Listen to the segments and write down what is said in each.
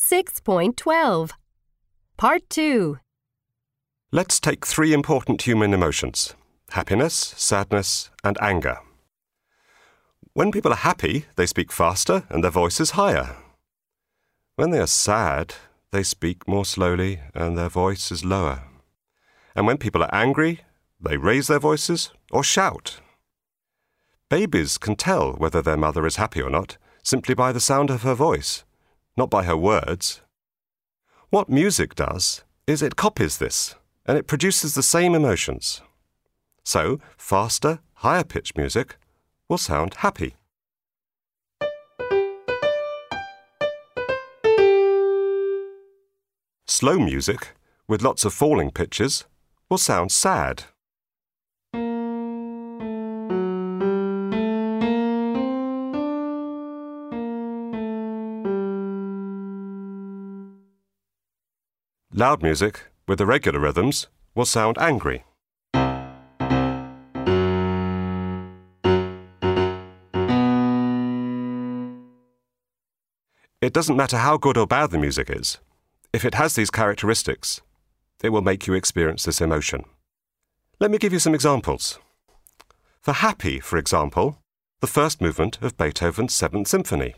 6.12 Part 2. Let's take 3 important human emotions: happiness, sadness, and anger. When people are happy, they speak faster and their voice is higher. When they are sad, they speak more slowly and their voice is lower. And when people are angry, they raise their voices or shout. Babies can tell whether their mother is happy or not simply by the sound of her voice, not by her words. What music does is it copies this, and it produces the same emotions. So, faster, higher-pitched music will sound happy. Slow music, with lots of falling pitches, will sound sad. Loud music, with irregular rhythms, will sound angry. It doesn't matter how good or bad the music is. If it has these characteristics, it will make you experience this emotion. Let me give you some examples. For happy, for example, the first movement of Beethoven's 7th Symphony.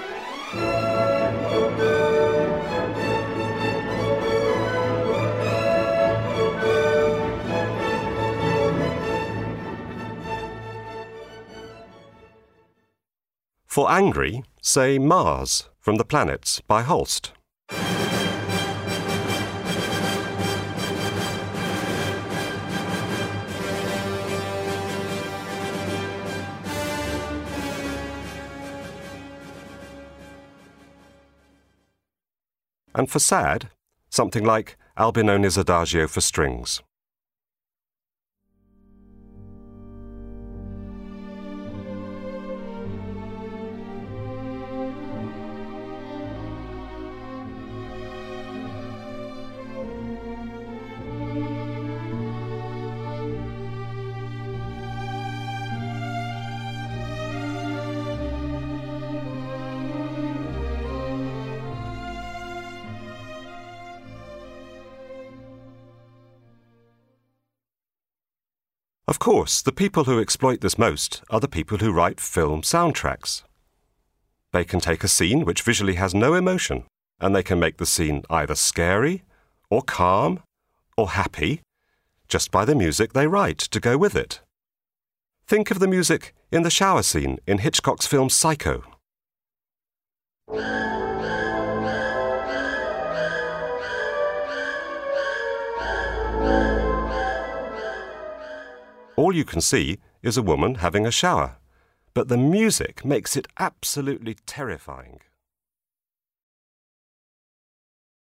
For angry, say Mars from The Planets by Holst. And for sad, something like Albinoni's Adagio for strings. Of course, the people who exploit this most are the people who write film soundtracks. They can take a scene which visually has no emotion, and they can make the scene either scary, or calm, or happy, just by the music they write to go with it. Think of the music in the shower scene in Hitchcock's film Psycho. All you can see is a woman having a shower, but the music makes it absolutely terrifying.